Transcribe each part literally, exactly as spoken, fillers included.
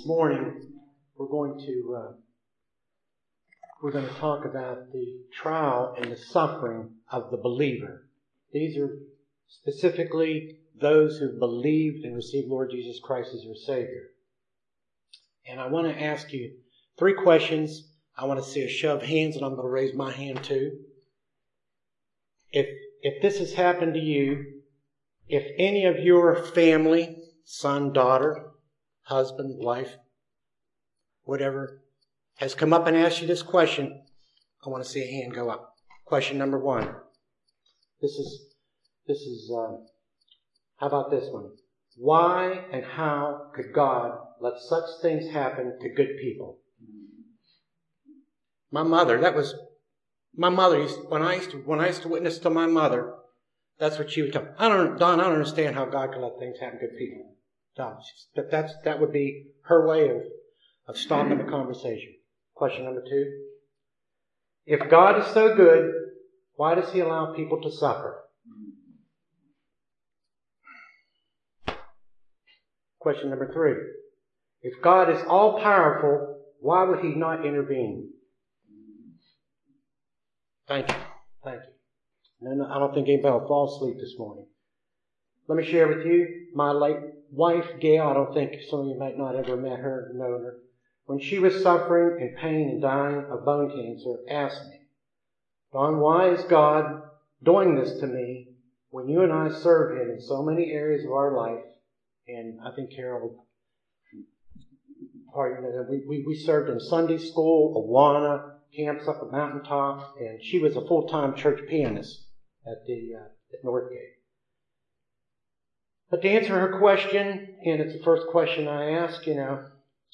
This morning, we're going to uh, we're going to talk about the trial and the suffering of the believer. These are specifically those who believed and received Lord Jesus Christ as their Savior. And I want to ask you three questions. I want to see a show of hands, and I'm going to raise my hand too. If if this has happened to you, if any of your family, son, daughter, husband, wife, whatever, has come up and asked you this question, I want to see a hand go up. Question number one. This is, this is, uh, how about this one? Why and how could God let such things happen to good people? My mother, that was, my mother used, when I used to, when I used to witness to my mother, that's what she would tell me. I don't, Don, I don't understand how God can let things happen to good people. Don, but that's, that would be her way of, of stopping the conversation. Question number two. If God is so good, why does He allow people to suffer? Question number three. If God is all powerful, why would He not intervene? Thank you. Thank you. No, no, I don't think anybody will fall asleep this morning. Let me share with you my late wife, Gail. I don't think some of you might not ever met her or known her. When she was suffering and pain and dying of bone cancer, asked me, Don, why is God doing this to me when you and I serve Him in so many areas of our life? And I think Carol, we, we, we served in Sunday school, Awana, camps up at Mountaintop, and she was a full-time church pianist at the uh, at Northgate. But to answer her question, and it's the first question I ask, you know,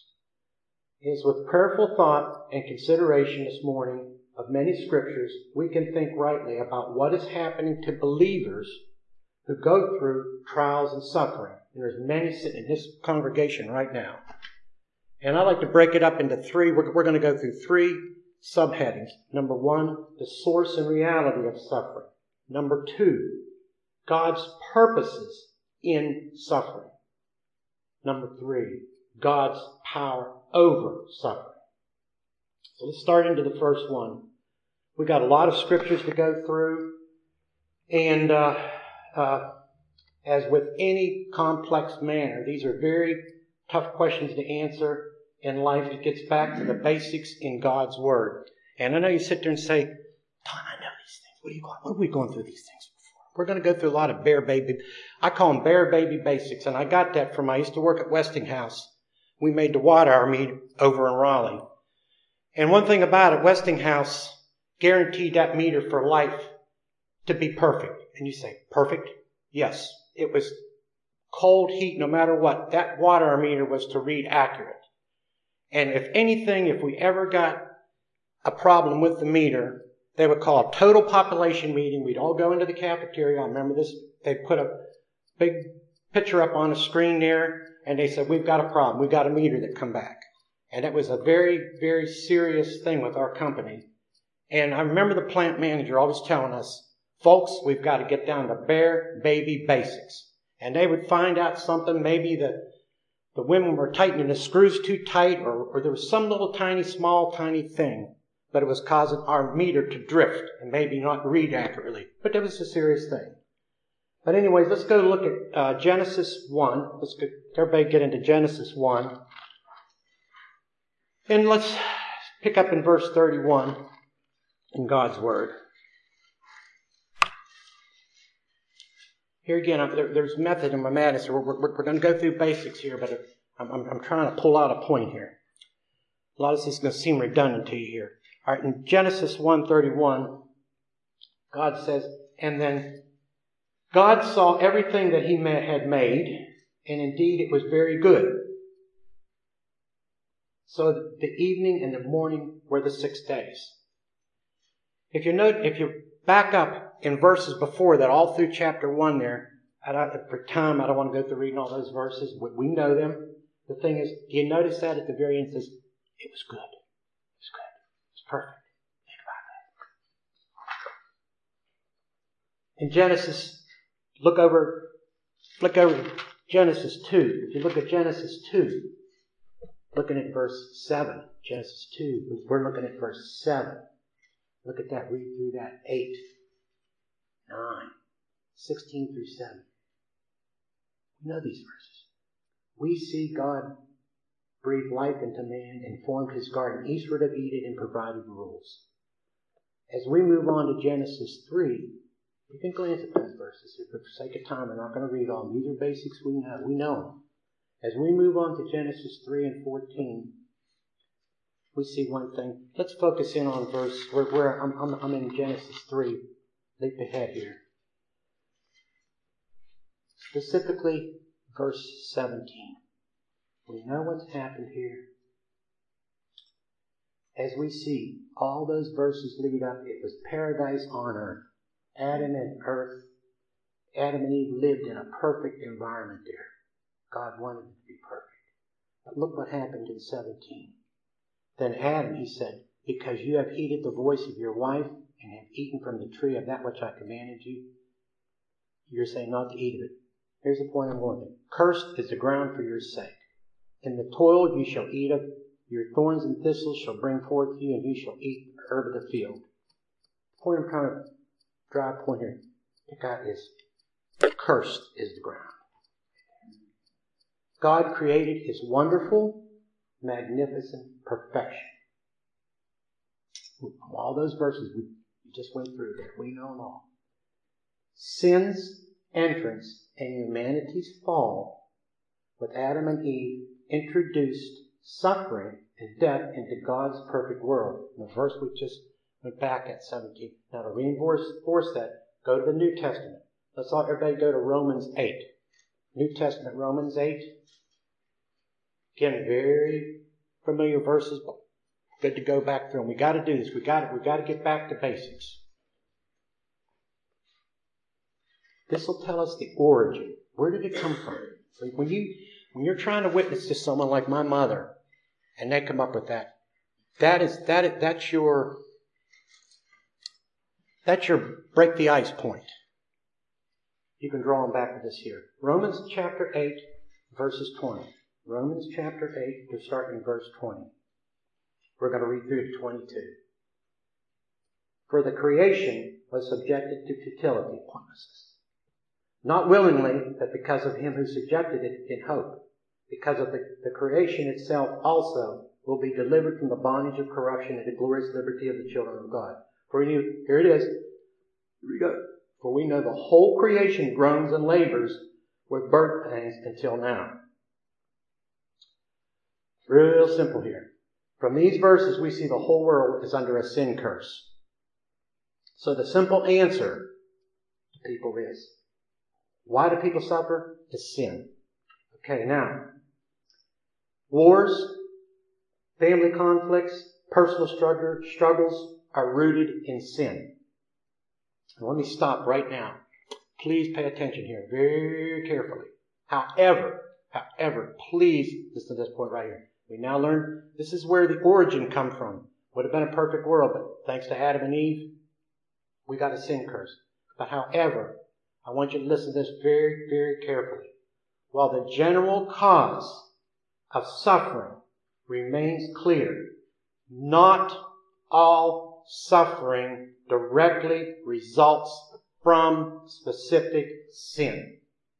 is with prayerful thought and consideration this morning of many scriptures, we can think rightly about what is happening to believers who go through trials and suffering. And there's many sitting in this congregation right now. And I like to break it up into three. We're, we're going to go through three subheadings. Number one, the source and reality of suffering. Number two, God's purposes in suffering. Number three, God's power over suffering. So let's start into the first one. We got a lot of scriptures to go through. And uh, uh, as with any complex manner, these are very tough questions to answer in life. It gets back to the basics in God's Word. And I know you sit there and say, Don, I know these things. What are you going? What are we going through these things before? We're going to go through a lot of bare baby. I call them bare baby basics. And I got that from, I used to work at Westinghouse. We made the watt hour meter over in Raleigh. And one thing about it, Westinghouse guaranteed that meter for life to be perfect. And you say, perfect? Yes. It was cold, heat, no matter what. That watt hour meter was to read accurate. And if anything, if we ever got a problem with the meter, they would call a total population meeting. We'd all go into the cafeteria. I remember this. They'd put a big picture up on a screen there, and they said, we've got a problem. We've got a meter that come back. And it was a very, very serious thing with our company. And I remember the plant manager always telling us, folks, we've got to get down to bare baby basics. And they would find out something, maybe that the women were tightening the screws too tight, or, or there was some little tiny, small, tiny thing, but it was causing our meter to drift and maybe not read accurately. But that was a serious thing. But anyways, let's go look at uh, Genesis one. Let's get, everybody get into Genesis one. And let's pick up in verse thirty-one in God's Word. Here again, there, there's method in my madness. We're, we're, we're going to go through basics here, but I'm, I'm, I'm trying to pull out a point here. A lot of this is going to seem redundant to you here. All right, in Genesis one thirty-one, God says, and then God saw everything that He had made, and indeed it was very good. So the evening and the morning were the six days. If you note, if you back up in verses before that, all through chapter one there, I don't, for time, I don't want to go through reading all those verses. We know them. The thing is, do you notice that at the very end it says, it was good. It was good. It was perfect. Think about that. In Genesis, look over, flick over to Genesis two. If you look at Genesis two, looking at verse seven, Genesis two. We're looking at verse seven. Look at that. Read through that. eight, nine, sixteen through seven. We know these verses. We see God breathed life into man and formed his garden eastward of Eden and provided rules. As we move on to Genesis three, you can glance at those verses. For the sake of time, we're not going to read all of them. These are basics we know. We know them. As we move on to Genesis three and fourteen, we see one thing. Let's focus in on verse, where, where I'm, I'm, I'm in Genesis three. Leap ahead here. Specifically, verse seventeen. We know what's happened here. As we see, all those verses lead up. It was paradise on earth. Adam and earth. Adam and Eve lived in a perfect environment there. God wanted it to be perfect. But look what happened in seventeen. Then Adam, he said, because you have heeded the voice of your wife and have eaten from the tree of that which I commanded you, you're saying not to eat of it. Here's the point I'm going to. Cursed is the ground for your sake. In the toil you shall eat of, your thorns and thistles shall bring forth you, and you shall eat the herb of the field. The point I'm trying to drive a point here, pick out is, cursed is the ground. God created his wonderful, magnificent perfection. All those verses we just went through there, we know them all. Sin's entrance and humanity's fall with Adam and Eve introduced suffering and death into God's perfect world. And the verse we just went back at seventeen. Now to reinforce that, go to the New Testament. Let's all everybody go to Romans eight. New Testament, Romans eight. Again, very familiar verses, but good to go back through them. We got to do this. We got to, we got to get back to basics. This will tell us the origin. Where did it come from? When you when you're trying to witness to someone like my mother, and they come up with that, that is that is, that's your that's your break the ice point. You can draw them back to this here. Romans chapter eight, verses twenty. Romans chapter eight, we're starting in verse twenty. We're going to read through to twenty-two. For the creation was subjected to futility, promises. Not willingly, but because of him who subjected it in hope. Because of the, the creation itself also will be delivered from the bondage of corruption into glorious liberty of the children of God. For you, here it is. Here we go. For we know the whole creation groans and labors with birth pangs until now. Real simple here. From these verses, we see the whole world is under a sin curse. So the simple answer to people is, why do people suffer? It's sin. Okay, now, wars, family conflicts, personal struggle, struggles are rooted in sin. And let me stop right now. Please pay attention here very carefully. However, however, please listen to this point right here. We now learn this is where the origin come from. Would have been a perfect world, but thanks to Adam and Eve, we got a sin curse. But however, I want you to listen to this very, very carefully. While the general cause of suffering remains clear, not all suffering directly results from specific sin.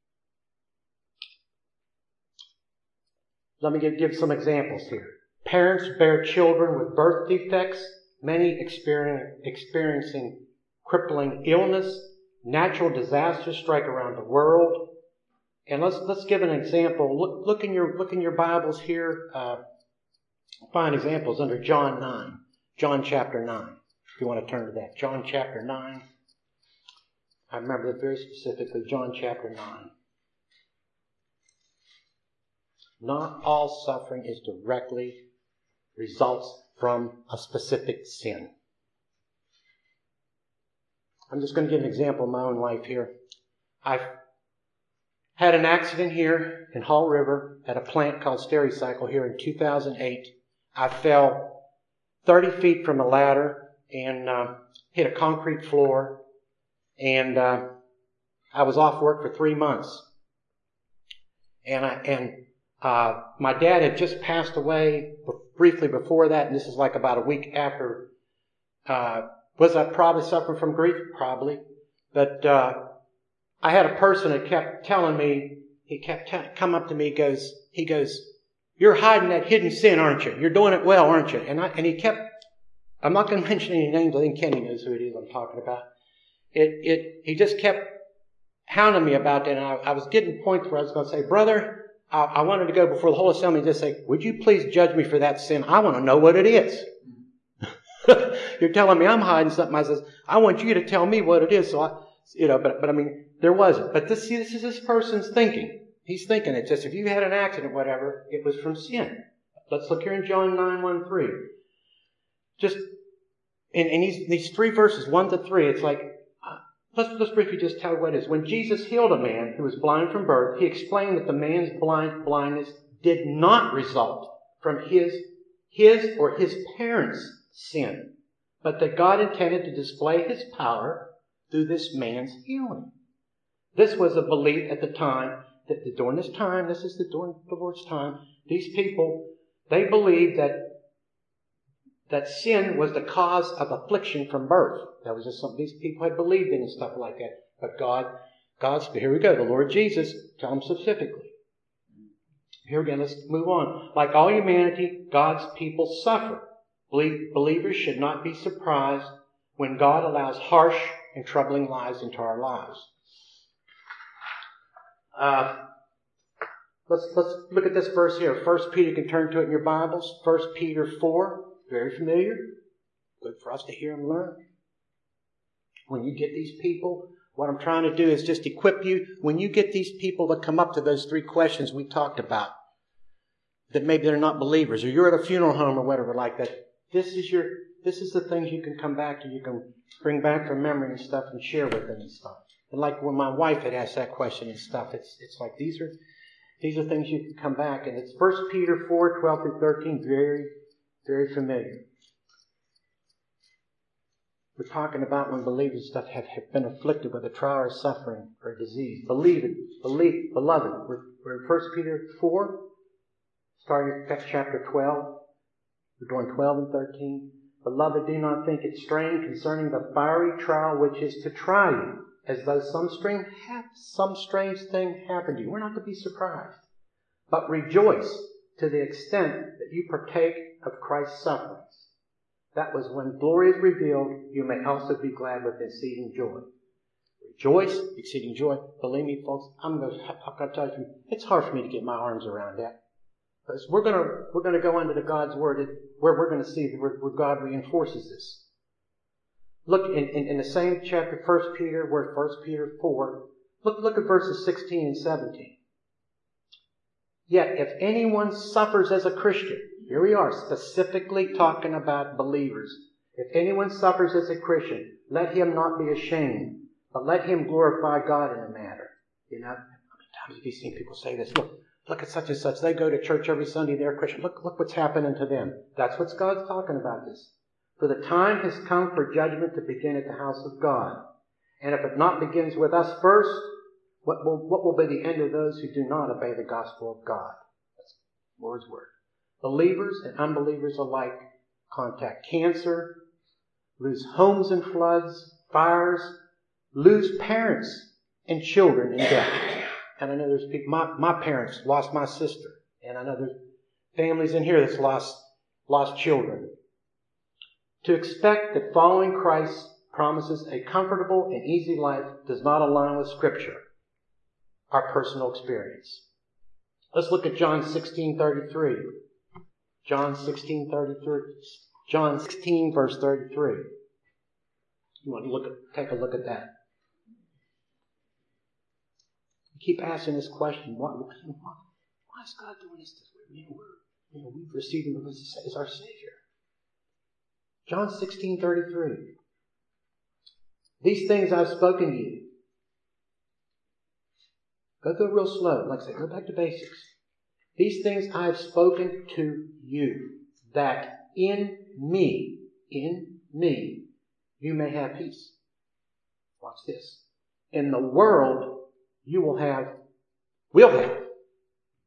Let me give, give some examples here. Parents bear children with birth defects, many experience, experiencing crippling illness. Natural disasters strike around the world. And let's let's give an example. Look, look in your look in your Bibles here. Uh, find examples under John nine. John chapter nine. If you want to turn to that. John chapter nine. I remember that very specifically. John chapter nine. Not all suffering is directly results from a specific sin. I'm just going to give an example of my own life here. I've had an accident here in Hall River at a plant called Stericycle here in two thousand eight. I fell thirty feet from a ladder and uh, hit a concrete floor. And uh, I was off work for three months. And I, and Uh, my dad had just passed away briefly before that, and this is like about a week after. Uh, was I probably suffering from grief? Probably. But uh, I had a person that kept telling me, he kept t- come up to me, goes, he goes, "You're hiding that hidden sin, aren't you? You're doing it well, aren't you?" And I, and he kept, I'm not going to mention any names. I think Kenny knows who it is I'm talking about. It, it, he just kept hounding me about that, and I, I was getting points where I was going to say, "Brother, I, I wanted to go before the whole assembly and just say, would you please judge me for that sin? I want to know what it is." You're telling me I'm hiding something. I says, I want you to tell me what it is. So I, you know, but, but I mean, there wasn't. But this, see, this is this person's thinking. He's thinking it just, if you had an accident, whatever, it was from sin. Let's look here in John nine, one, three. Just, in, in these, these three verses, one to three, it's like, uh, let's, let's briefly just tell you what it is. When Jesus healed a man who was blind from birth, he explained that the man's blind blindness did not result from his, his or his parents' sin, but that God intended to display His power through this man's healing. This was a belief at the time that during this time, this is the during the Lord's time, these people, they believed that that sin was the cause of affliction from birth. That was just something these people had believed in and stuff like that. But God, God's, here we go, the Lord Jesus, tell them specifically. Here again, let's move on. Like all humanity, God's people suffer. Believers should not be surprised when God allows harsh and troubling lies into our lives. Uh, let's let's look at this verse here. First Peter, you can turn to it in your Bibles. First Peter four, very familiar. Good for us to hear and learn. When you get these people, what I'm trying to do is just equip you. When you get these people to come up to those three questions we talked about, that maybe they're not believers, or you're at a funeral home or whatever like that. This is your, this is the things you can come back to, you can bring back from memory and stuff and share with them and stuff. And like when my wife had asked that question and stuff, it's it's like these are these are things you can come back, and it's First Peter four, twelve through thirteen, very, very familiar. We're talking about when believers stuff have, have been afflicted with a trial or suffering or disease. Believe it, believe, beloved. We're, we're in First Peter four, starting at chapter twelve. We're doing twelve and thirteen. Beloved, do not think it strange concerning the fiery trial which is to try you, as though some strange, some strange thing happened to you. We're not to be surprised. But rejoice to the extent that you partake of Christ's sufferings. That was when glory is revealed, you may also be glad with exceeding joy. Rejoice, exceeding joy. Believe me, folks, I'm going to, I'm going to tell you, it's hard for me to get my arms around that. Because we're going to we're going to go into the God's Word where we're going to see where, where God reinforces this. Look in, in, in the same chapter, First Peter, where First Peter four. Look look at verses sixteen and seventeen. Yet if anyone suffers as a Christian, here we are specifically talking about believers. If anyone suffers as a Christian, let him not be ashamed, but let him glorify God in the matter. You know, how many times have you seen people say this? Look. Look at such and such. They go to church every Sunday. They're Christian. Look, look what's happening to them. That's what God's talking about this. For the time has come for judgment to begin at the house of God. And if it not begins with us first, what will, what will be the end of those who do not obey the gospel of God? That's the Lord's word. Believers and unbelievers alike contact cancer, lose homes in floods, fires, lose parents and children in death. And I know there's people, my, my parents lost my sister. And I know there's families in here that's lost, lost children. To expect that following Christ promises a comfortable and easy life does not align with Scripture, our personal experience. Let's look at John sixteen thirty-three. John sixteen thirty-three. John sixteen verse thirty-three. You want to look at, take a look at that. Keep asking this question: Why, why, why is God doing this this way? You know, we're, you know, we've received Him as, as our Savior. John sixteen thirty-three. These things I've spoken to you. Go go real slow. Like I said, go back to basics. These things I have spoken to you, that in me, in me, you may have peace. Watch this. In the world, you will have, will have.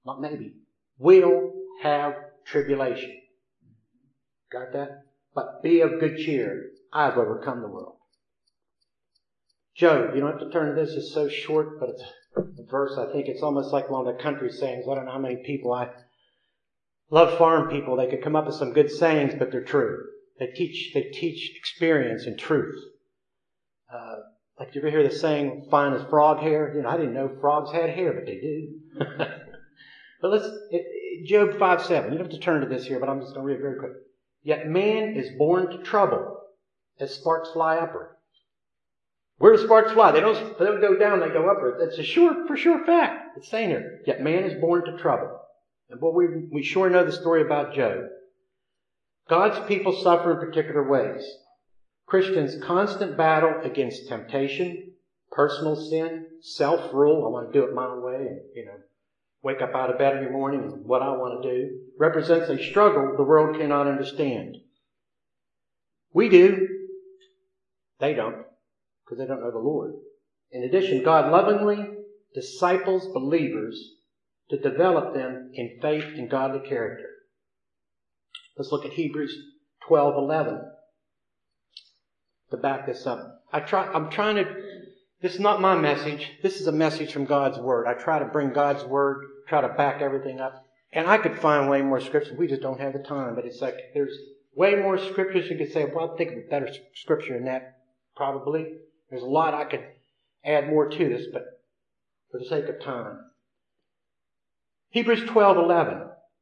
not maybe, will have tribulation. Got that? But be of good cheer. I've overcome the world. Job, you don't have to turn to this. It's so short, but it's a verse. I think it's almost like one of the country sayings. I don't know how many people I love farm people. They could come up with some good sayings, but they're true. They teach, they teach experience and truth. Uh, like, you ever hear the saying, fine as frog hair? You know, I didn't know frogs had hair, but they do. But let's, it, it, Job five seven. You don't have to turn to this here, but I'm just going to read it very quick. Yet man is born to trouble as sparks fly upward. Where do sparks fly? They don't, they don't go down, they go upward. That's a sure, for sure fact. It's saying here. Yet man is born to trouble. And boy, we, we sure know the story about Job. God's people suffer in particular ways. Christians' constant battle against temptation, personal sin, self-rule. I want to do it my way and, you know, wake up out of bed every morning and what I want to do, represents a struggle the world cannot understand. We do. They don't, because they don't know the Lord. In addition, God lovingly disciples believers to develop them in faith and godly character. Let's look at Hebrews twelve eleven to back this up. I try, I'm trying to, this is not my message. This is a message from God's Word. I try to bring God's Word, try to back everything up. And I could find way more scriptures. We just don't have the time. But it's like there's way more scriptures. You could say, well, I think of a better scripture than that, probably. There's a lot I could add more to this, but for the sake of time. Hebrews twelve eleven.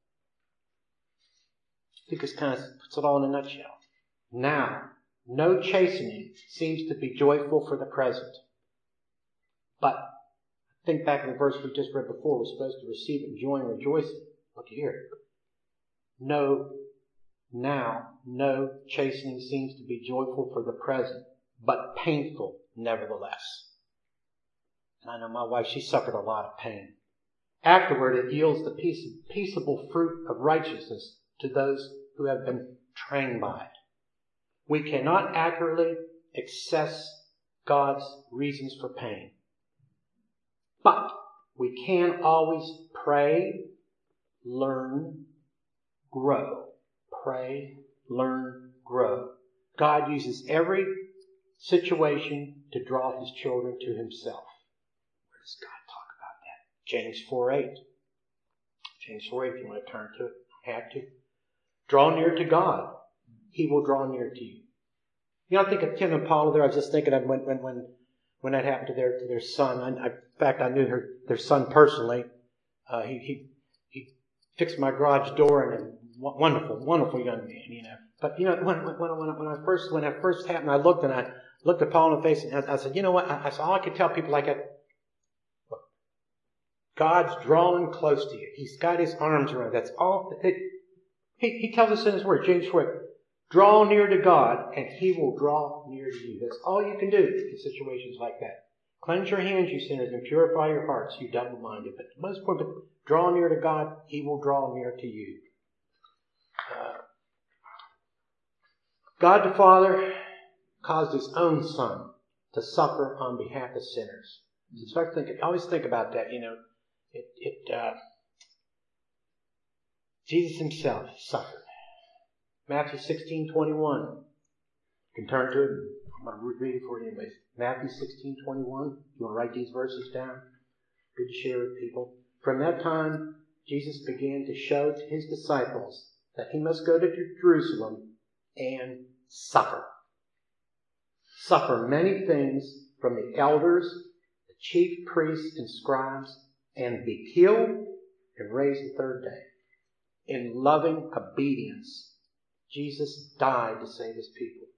I think this kind of puts it all in a nutshell. Now, no chastening seems to be joyful for the present. But think back to the verse we just read before. We're supposed to receive it in joy and rejoicing. Look here. No, now, no chastening seems to be joyful for the present, but painful nevertheless. And I know my wife, she suffered a lot of pain. Afterward, it yields the peace, peaceable fruit of righteousness to those who have been trained by it. We cannot accurately assess God's reasons for pain. But we can always pray, learn, grow. Pray, learn, grow. God uses every situation to draw His children to Himself. Where does God talk about that? James four eight. James four eight, if you want to turn to it, have to. Draw near to God. He will draw near to you. You know, I think of Tim and Paula there. I was just thinking of when when when, when that happened to their to their son. I, I, in fact, I knew her their son personally. Uh, he he he fixed my garage door, and a wonderful, wonderful young man. You know, but you know when when when, when I first when that first happened, I looked and I looked at Paula in the face, and I, I said, you know what? I, I said, all I could tell people like that. God's drawing close to you. He's got His arms around you. That's all. It, he, he tells us in His Word, James four, draw near to God, and He will draw near to you. That's all you can do in situations like that. Cleanse your hands, you sinners, and purify your hearts, you double-minded. But most important, draw near to God, He will draw near to you. Uh, God the Father caused His own Son to suffer on behalf of sinners. So start thinking. Always think about that. You know, it. it uh, Jesus Himself suffered. Matthew sixteen twenty-one. You can turn to it. I'm going to read it for you anyways. Matthew sixteen twenty-one. You want to write these verses down? Good to share with people. From that time, Jesus began to show to His disciples that He must go to Jerusalem and suffer. Suffer many things from the elders, the chief priests and scribes, and be killed and raised the third day. In loving obedience, Jesus died to save His people.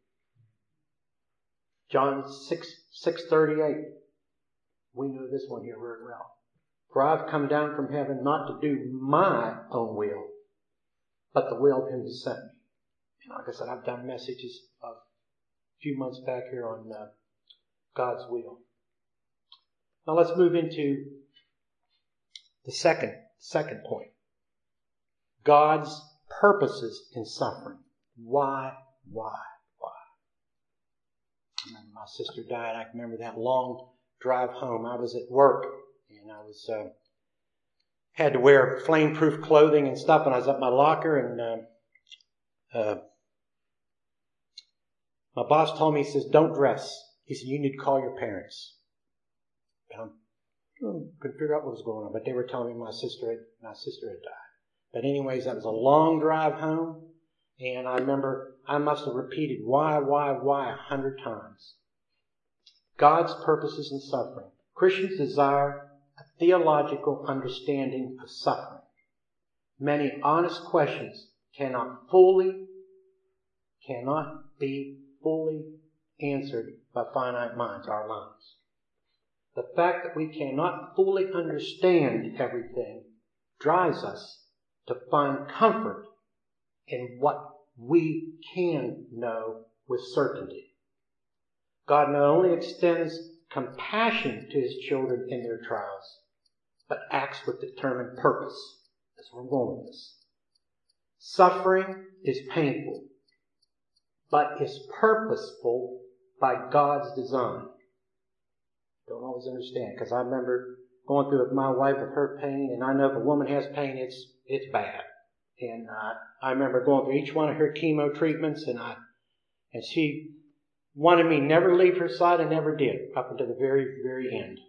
John six six thirty eight. We know this one here very well. For I've come down from heaven not to do my own will, but the will of Him who sent me. And like I said, I've done messages a few months back here on uh, God's will. Now let's move into the second second point. God's purposes in suffering. Why, why, why? I remember my sister died. I remember that long drive home. I was at work, and I was uh, had to wear flame-proof clothing and stuff when I was at my locker, and uh, uh, my boss told me, he says, don't dress. He said, you need to call your parents. And I couldn't figure out what was going on, but they were telling me my sister had, my sister had died. But anyways, that was a long drive home, and I remember I must have repeated why, why, why a hundred times. God's purposes in suffering. Christians desire a theological understanding of suffering. Many honest questions cannot fully, cannot be fully answered by finite minds, our minds. The fact that we cannot fully understand everything drives us to find comfort in what we can know with certainty. God not only extends compassion to His children in their trials, but acts with determined purpose. That's where I'm going with this. Suffering is painful, but is purposeful by God's design. Don't always understand, because I remember going through it with my wife with her pain, and I know if a woman has pain, it's it's bad. And uh, I remember going through each one of her chemo treatments, and I and she wanted me never leave her side, and never did, up until the very, very end.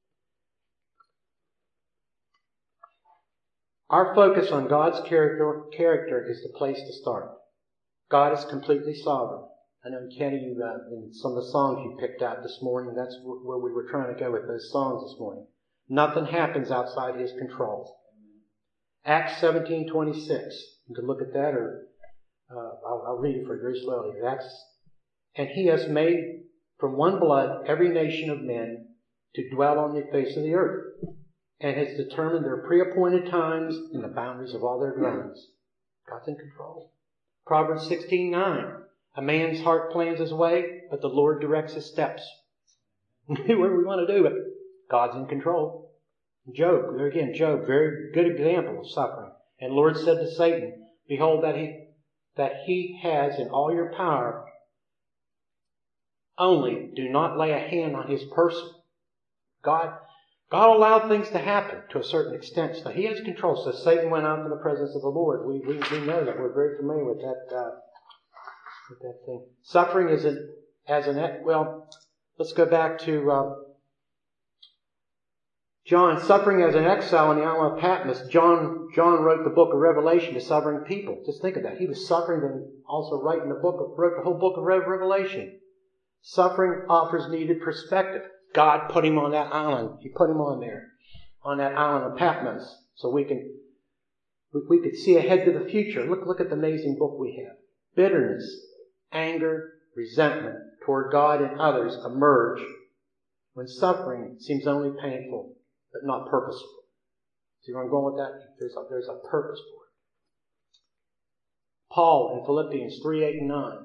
Our focus on God's character, character is the place to start. God is completely sovereign. I know, Kenny, you, uh, in some of the songs you picked out this morning, that's where we were trying to go with those songs this morning. Nothing happens outside His control. Acts seventeen twenty-six. You can look at that, or uh, I'll, I'll read it for you very slowly. Acts, and He has made from one blood every nation of men to dwell on the face of the earth, and has determined their pre-appointed times and the boundaries of all their dwellings. God's in control. Proverbs sixteen nine. A man's heart plans his way, but the Lord directs his steps. Where we want to do it, God's in control. Job, there again, Job, very good example of suffering. And the Lord said to Satan, behold, that he, that he has in all your power, only do not lay a hand on his person. God, God allowed things to happen to a certain extent. So He has control. So Satan went out from the presence of the Lord. We, we, we know that. We're very familiar with that, uh, with that thing. Suffering is an, as an, well, let's go back to uh, John. Suffering as an exile on the island of Patmos. John, John wrote the book of Revelation to suffering people. Just think of that. He was suffering and also writing the book, of, wrote the whole book of Revelation. Suffering offers needed perspective. God put him on that island. He put him on there, on that island of Patmos, so we can we, we could see ahead to the future. Look, look at the amazing book we have. Bitterness, anger, resentment toward God and others emerge when suffering seems only painful, but not purposeful. See where I'm going with that? There's a, there's a purpose for it. Paul in Philippians three, eight, and nine.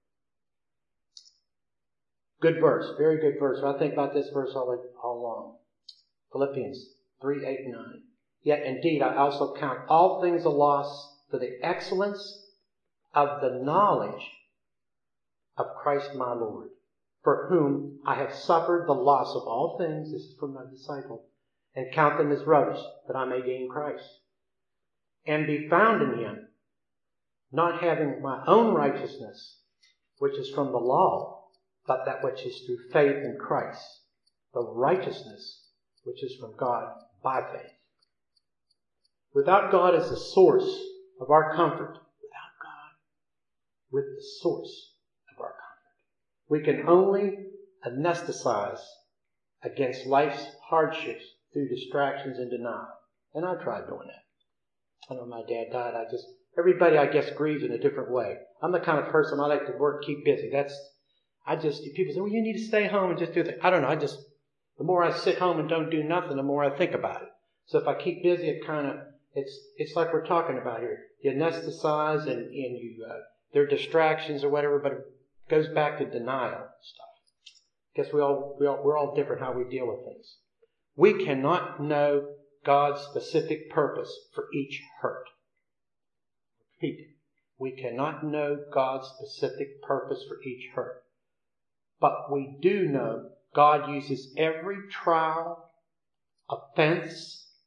Good verse, very good verse. I think about this verse all, all along. Philippians three, eight, and nine. Yet indeed I also count all things a loss for the excellence of the knowledge of Christ my Lord, for whom I have suffered the loss of all things, this is from my disciple, and count them as rubbish, that I may gain Christ, and be found in Him, not having my own righteousness, which is from the law, but that which is through faith in Christ, the righteousness which is from God by faith. Without God as the source of our comfort, without God with the source of our comfort, we can only anesthetize against life's hardships through distractions and denial. And I tried doing that. I know my dad died. I just, everybody I guess grieves in a different way. I'm the kind of person I like to work, keep busy. That's I just, people say, well, you need to stay home and just do that. I don't know. I just, the more I sit home and don't do nothing, the more I think about it. So if I keep busy, it kind of, it's it's like we're talking about here. You anesthetize and, and you, uh, there are distractions or whatever, but it goes back to denial and stuff. I guess we all, we all, we're all different how we deal with things. We cannot know God's specific purpose for each hurt. Repeat it. We cannot know God's specific purpose for each hurt. But we do know God uses every trial, offense,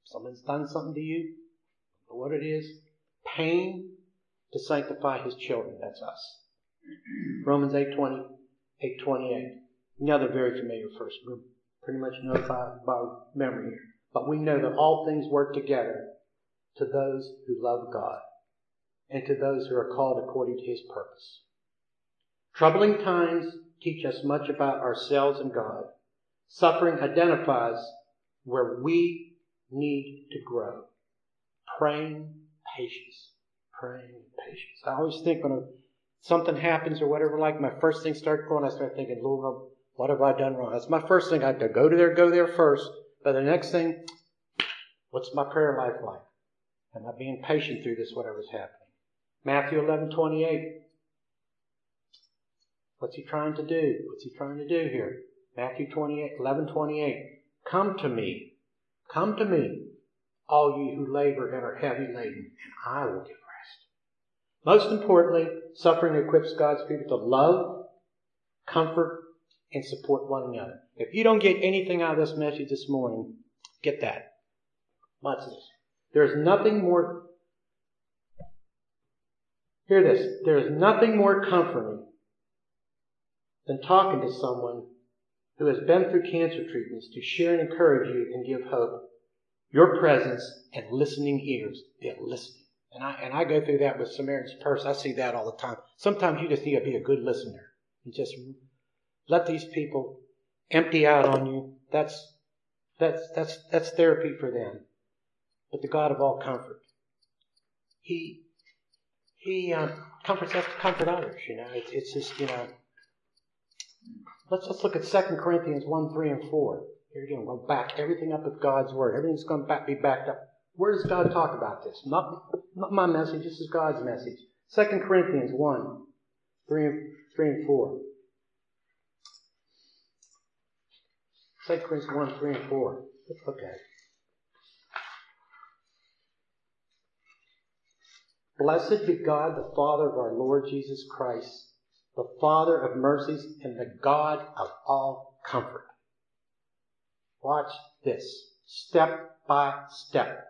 Someone's done something to you. What it is? Pain to sanctify His children. That's us. Romans eight twenty, eight twenty-eight. Another very familiar verse. We pretty much know by, by memory here. But we know that all things work together to those who love God and to those who are called according to His purpose. Troubling times teach us much about ourselves and God. Suffering identifies where we need to grow. Praying patience. Praying patience. I always think when something happens or whatever, like my first thing starts going, I start thinking, Lord, what have I done wrong? That's my first thing. I have to go to there, go there first. But the next thing, what's my prayer life like? Am I being patient through this, whatever's happening? Matthew eleven twenty-eight. What's He trying to do? What's He trying to do here? Matthew twenty-eight, eleven twenty-eight. Come to me. Come to me, all you who labor and are heavy laden, and I will give rest. Most importantly, suffering equips God's people to love, comfort, and support one another. If you don't get anything out of this message this morning, get that. Watch this. There's nothing more, hear this, there is nothing more comforting than talking to someone who has been through cancer treatments to share and encourage you and give hope. Your presence and listening ears. They're listening. And I and I go through that with Samaritan's Purse. I see that all the time. Sometimes you just need to be a good listener and just let these people empty out on you. That's that's that's that's therapy for them. But the God of all comfort, He He um, comforts us to comfort others. You know, it's it's just you know. Let's let's look at Second Corinthians one, three, and four. Here again, we'll back everything up with God's Word. Everything's going to back, be backed up. Where does God talk about this? Not, not my message. This is God's message. Second Corinthians one, three, and four. Second Corinthians one, three, and four. Let's look at it. Blessed be God, the Father of our Lord Jesus Christ, the Father of mercies and the God of all comfort. Watch this, step by step.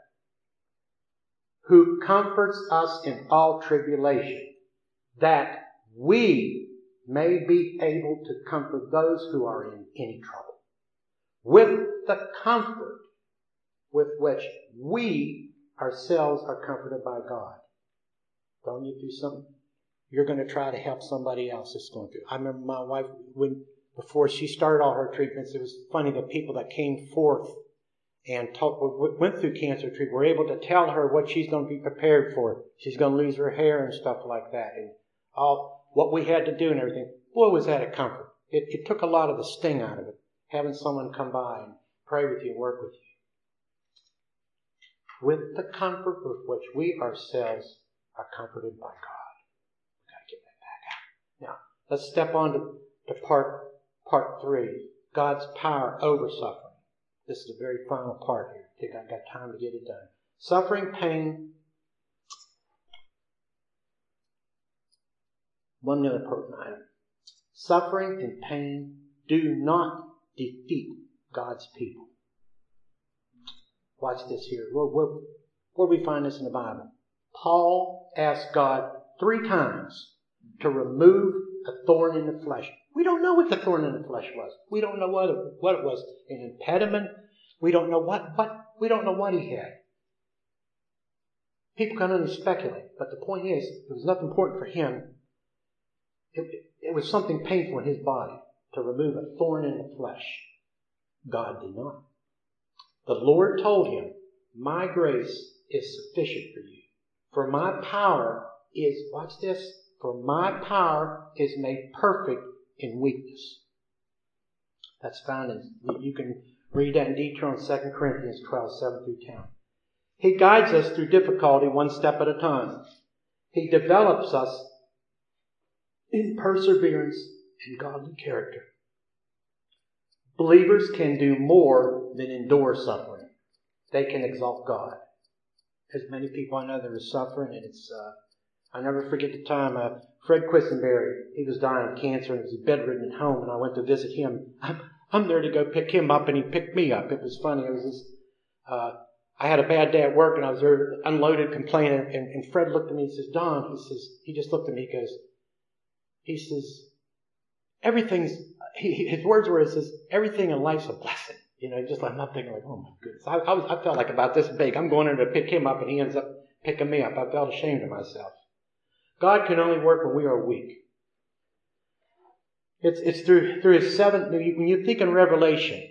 Who comforts us in all tribulation, that we may be able to comfort those who are in any trouble, with the comfort with which we ourselves are comforted by God. Don't you do something? You're going to try to help somebody else that's going through. I remember my wife, when before she started all her treatments, it was funny, the people that came forth and told, went through cancer treatment were able to tell her what she's going to be prepared for. She's going to lose her hair and stuff like that. And all what we had to do and everything. Boy, was that a comfort. It, it took a lot of the sting out of it, having someone come by and pray with you and work with you. With the comfort with which we ourselves are comforted by God. We've got to get that back out. Now, let's step on to, to part, part three. God's power over suffering. This is the very final part here. I think I've got time to get it done. Suffering, pain. One other important item. Suffering and pain do not defeat God's people. Watch this here. Where, where, where do we find this in the Bible? Paul asked God three times to remove a thorn in the flesh. We don't know what the thorn in the flesh was. We don't know what it, what it was. An impediment. We don't know what, what, we don't know what he had. People can only speculate. But the point is, it was nothing important for him. It, it was something painful in his body to remove a thorn in the flesh. God did not. The Lord told him, my grace is sufficient for you. For my power is, watch this, for my power is made perfect in weakness. That's found in, you can read that in detail in Second Corinthians twelve, seven through ten. He guides us through difficulty one step at a time. He develops us in perseverance and godly character. Believers can do more than endure suffering. They can exalt God. There's many people I know that are suffering, and it's, uh, I never forget the time, uh, Fred Quisenberry, he was dying of cancer and he was bedridden at home, and I went to visit him. I'm, I'm there to go pick him up, and he picked me up. It was funny. It was this, uh, I had a bad day at work and I was there unloaded, complaining, and, and Fred looked at me and says, Don, he says, he just looked at me, he goes, he says, everything's, he, his words were, he says, everything in life's a blessing. You know, just like, I'm thinking like, oh my goodness. I, I, was, I felt like about this big. I'm going in to pick him up and he ends up picking me up. I felt ashamed of myself. God can only work when we are weak. It's, it's through, through his seven, when you think in Revelation,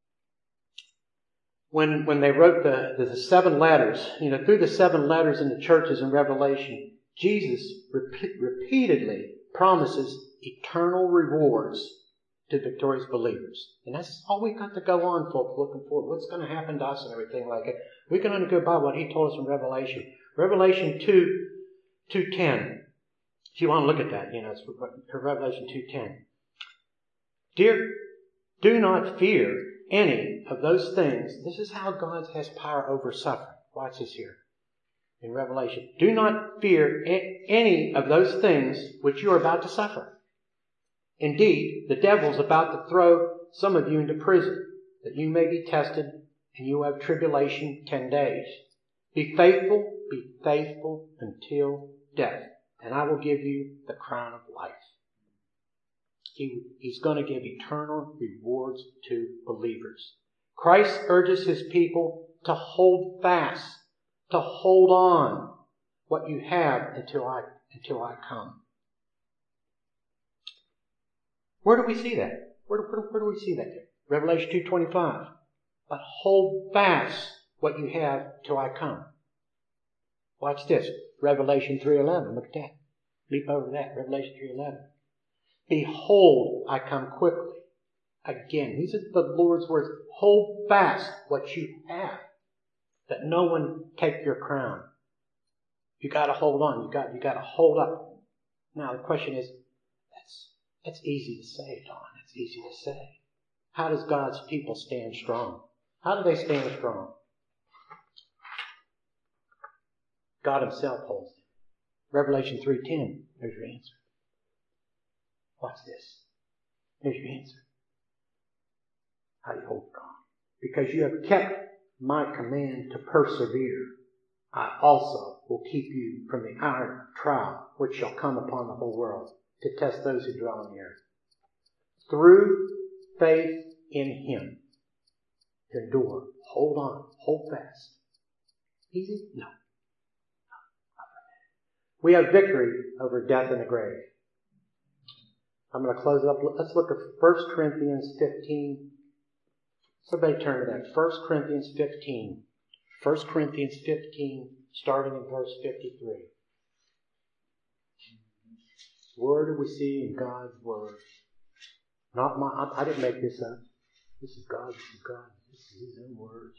when, when they wrote the, the, the seven letters, you know, through the seven letters in the churches in Revelation, Jesus repeat, repeatedly promises eternal rewards to victorious believers. And that's all we got to go on, folks, looking forward. What's going to happen to us and everything like it. We can only go by what he told us in Revelation. Revelation two, two ten. If you want to look at that, you know, it's Revelation two ten. Dear, do not fear any of those things. This is how God has power over suffering. Watch this here in Revelation. Do not fear any of those things which you are about to suffer. Indeed, the devil is about to throw some of you into prison, that you may be tested, and you have tribulation ten days. Be faithful, be faithful until death, and I will give you the crown of life. He, he's going to give eternal rewards to believers. Christ urges his people to hold fast, to hold on what you have until I, until I come. Where do we see that? Where, where, where do we see that? Revelation two twenty-five. But hold fast what you have till I come. Watch this. Revelation three eleven. Look at that. Leap over that. Revelation three eleven. Behold, I come quickly. Again, these are the Lord's words. Hold fast what you have, that no one take your crown. You got to hold on. You got you got to hold up. Now the question is, that's that's easy to say, Don. That's easy to say. How does God's people stand strong? How do they stand strong? God himself holds them. Revelation three ten. There's your answer. Watch this. There's your answer. How do you hold strong? Because you have kept my command to persevere, I also will keep you from the hour of trial which shall come upon the whole world to test those who dwell on the earth. Through faith in him. To endure. Hold on. Hold fast. Easy? No. No. We have victory over death and the grave. I'm going to close it up. Let's look at First Corinthians fifteen. Somebody turn to that. First Corinthians fifteen. First Corinthians fifteen, starting in verse fifty-three. Where do we see in God's Word? Not my, I didn't make this up. This is God. This is God. This is His own words.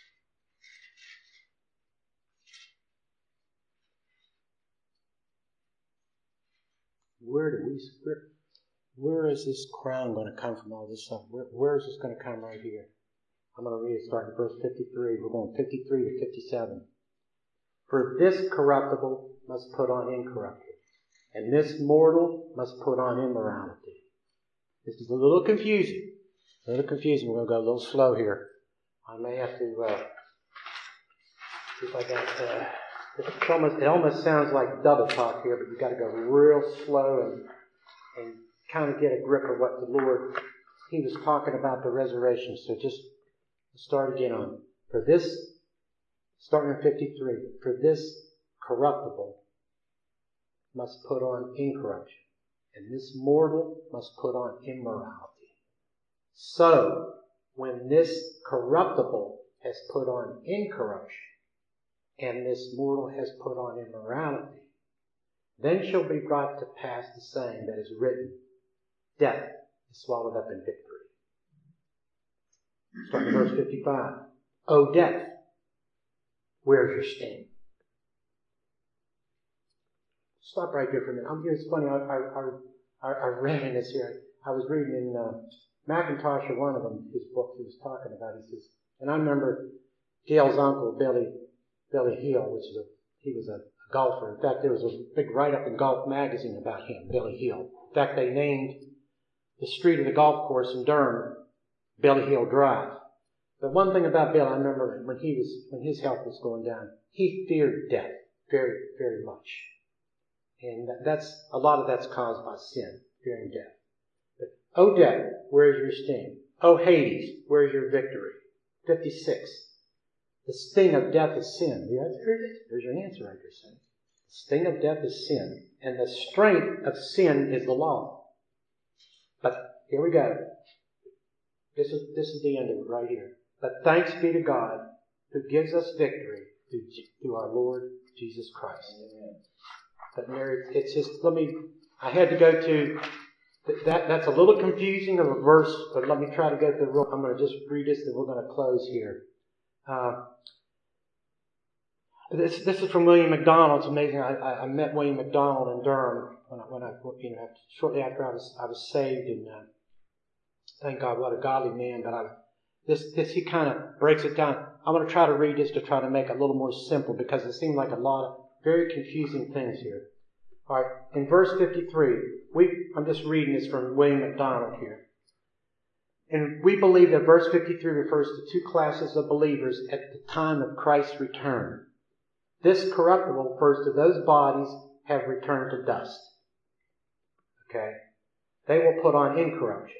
Where do we, where, where is this crown going to come from all this stuff? Where, where is this going to come right here? I'm going to read it starting verse fifty-three. We're going fifty-three to fifty-seven. For this corruptible must put on incorruptible, and this mortal must put on immorality. This is a little confusing. A little confusing. We're going to go a little slow here. I may have to uh, see if I got. Uh, it almost it almost sounds like double talk here, but you've got to go real slow and and kind of get a grip of what the Lord. He was talking about the resurrection. So just start again on. For this, starting in fifty-three, for this corruptible must put on incorruption, and this mortal must put on immorality. So, when this corruptible has put on incorruption, and this mortal has put on immorality, then shall be brought to pass the saying that is written, death is swallowed up in victory. Starting verse fifty-five. O death, where's your sting? Stop right there for a minute. I'm, it's funny, I, I, I, I read in this here. I was reading in uh, Macintosh, or one of them, his book he was talking about. He says, and I remember Gail's uncle, Billy, Billy Hill, which is a, he was a, a golfer. In fact, there was a big write-up in Golf Magazine about him, Billy Hill. In fact, they named the street of the golf course in Durham Billy Hill Drive. But one thing about Bill, I remember when he was, when his health was going down, he feared death very, very much. And that, that's, a lot of that's caused by sin, fearing death. But, oh death, where's your sting? Oh Hades, where's your victory? fifty-six. The sting of death is sin. You guys heard it? There's your answer right there, son. The sting of death is sin. And the strength of sin is the law. But here we go. This is, this is the end of it right here. But thanks be to God who gives us victory through, through our Lord Jesus Christ. Amen. But Mary, it's just, let me, I had to go to, that. that's a little confusing of a verse, but let me try to go through, I'm going to just read this and we're going to close here. Uh, this, this is from William MacDonald. It's amazing. I, I, I met William MacDonald in Durham when I, when I you know, shortly after I was, I was saved, and uh, thank God, what a godly man. But I, this, this, he kind of breaks it down. I'm going to try to read this to try to make it a little more simple because it seemed like a lot of very confusing things here. All right, in verse fifty-three, we, I'm just reading this from William MacDonald here. And we believe that verse fifty-three refers to two classes of believers at the time of Christ's return. This corruptible refers to those bodies have returned to dust. Okay? They will put on incorruption.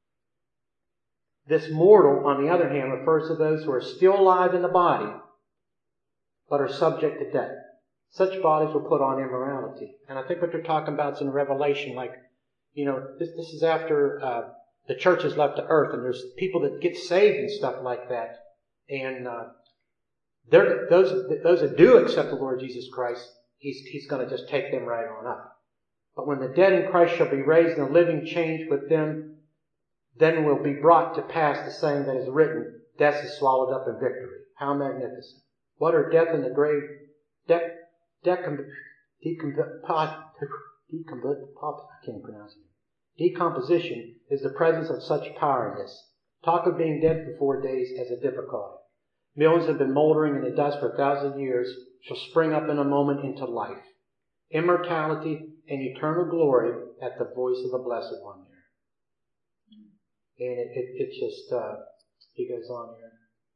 This mortal, on the other hand, refers to those who are still alive in the body, but are subject to death. Such bodies will put on immorality. And I think what they're talking about is in Revelation, like, you know, this, this is after uh, the church has left the earth, and there's people that get saved and stuff like that. And uh, they're, those, those that do accept the Lord Jesus Christ, He's, he's going to just take them right on up. But when the dead in Christ shall be raised and the living changed with them, then will be brought to pass the saying that is written, death is swallowed up in victory. How magnificent. What are death and the grave? Death, decom, decom, decom, I can't pronounce it. Decomposition is the presence of such power in this. Talk of being dead for four days as a difficulty. Millions have been moldering in the dust for a thousand years, shall spring up in a moment into life. Immortality and eternal glory at the voice of the Blessed One there. And it, it, it just, uh, he goes on here.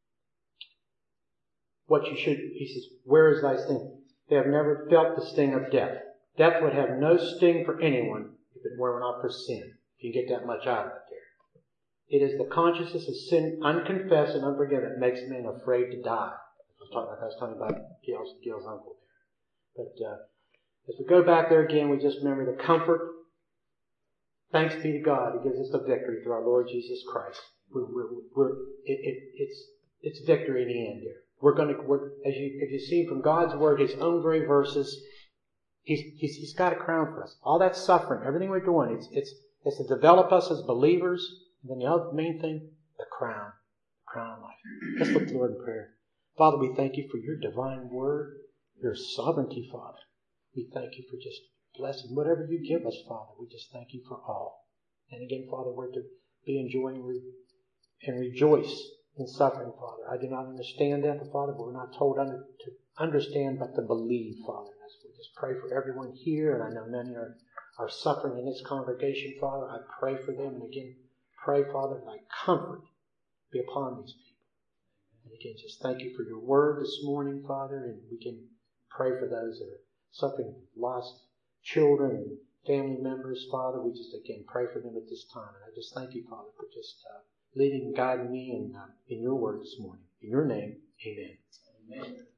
What you should, he says, where is thy sting? They have never felt the sting of death. Death would have no sting for anyone if it were not for sin. If you get that much out of it there. It is the consciousness of sin, unconfessed and unforgiven, that makes men afraid to die. I was talking, I was talking about Gail's, Gail's uncle there. But uh, as we go back there again, we just remember the comfort. Thanks be to God who gives us the victory through our Lord Jesus Christ. We're, we're, we're, it, it, it's it's victory in the end there. We're going to, we're, as you if you see from God's Word, His own very verses, He's He's He's got a crown for us. All that suffering, everything we're doing, it's it's it's to develop us as believers. And then the other main thing, the crown, the crown of life. Let's look to the Lord in prayer. Father, we thank you for your divine Word, your sovereignty, Father. We thank you for just blessing whatever you give us, Father. We just thank you for all. And again, Father, we're to be enjoying and rejoice in suffering, Father. I do not understand that, Father, but we're not told under, to understand, but to believe, Father. As we just pray for everyone here, and I know many are, are suffering in this congregation, Father. I pray for them, and again, pray, Father, thy comfort be upon these people. And again, just thank you for your word this morning, Father, and we can pray for those that are suffering lost children and family members, Father. We just, again, pray for them at this time. And I just thank you, Father, for just uh, leading and guiding me in, uh, in your word this morning. In your name, amen. Amen.